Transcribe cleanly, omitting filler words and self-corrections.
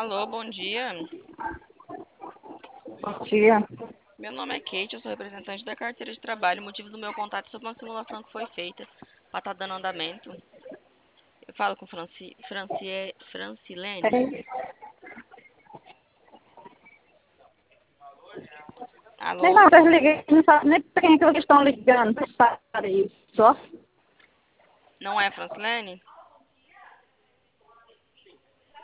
Alô, bom dia. Bom dia. Meu nome é Kate, eu sou representante da carteira de trabalho. O motivo do meu contato é sobre uma simulação que foi feita para estar dando andamento. Eu falo com Francilene. É, nem Alô? nada, eu liguei, não sabe nem pra quem é que eles estão ligando, para isso. Só? Não é Francilene?